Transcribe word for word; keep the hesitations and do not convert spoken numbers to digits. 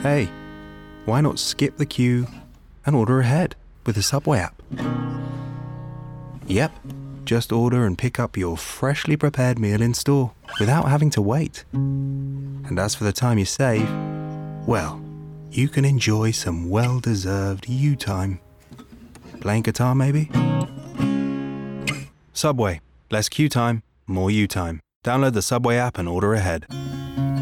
Hey, why not skip the queue and order ahead with the Subway app? Yep, just order and pick up your freshly prepared meal in store without having to wait. And as for the time you save, well, you can enjoy some well-deserved you time. Playing guitar, maybe? Subway. Less queue time, more you time. Download the Subway app and order ahead.